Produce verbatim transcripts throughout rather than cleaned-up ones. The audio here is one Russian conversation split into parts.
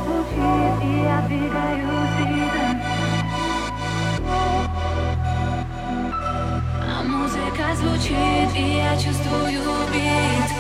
звучит, и я двигаюсь ритм. А музыка звучит, и я чувствую бит.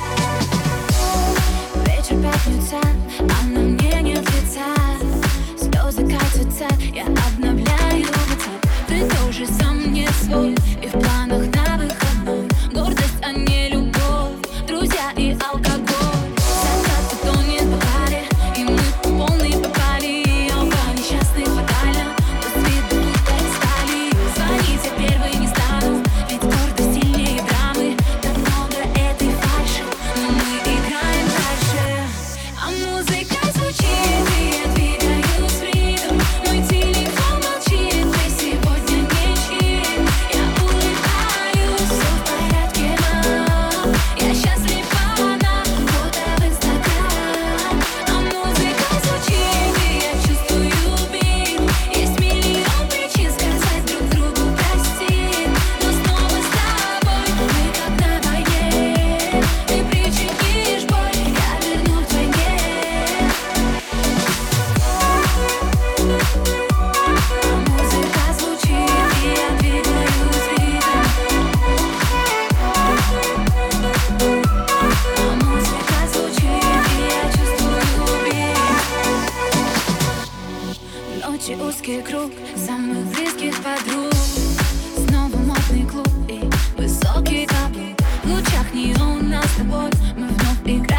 Вечер пятница, а на мне нет лица. Слезы катятся, я обновляю WhatsApp. Ты тоже сам не свой, и в планах на выходной гордость, а не любовь, друзья и алкоголь. Закат тонет в баре, и мы по полной попали. Оба несчастны фатально, но с виду будто стали. Звонить я первой не стану, ведь гордость сильнее драмы. Так много этой фальши, но мы играем дальше. А музыка звучит, и я двигаюсь в ритм. Мой телефон молчит, ты сегодня не чип. Я улыбаюсь, все в порядке, мам. Я счастлива, она фото в Инстаграм. А музыка звучит, и я чувствую бит. Есть миллион причин сказать друг другу прости, но снова с тобой мы как на войне. Ты причинишь боль, я верну вдвойне. А музыка звучит, и я двигаюсь в ритм. А музыка звучит, и я чувствую бит. Ночи узкий круг самых близких подруг. Снова модный клуб и высокий каблук. В лучах неона с тобой мы вновь играем.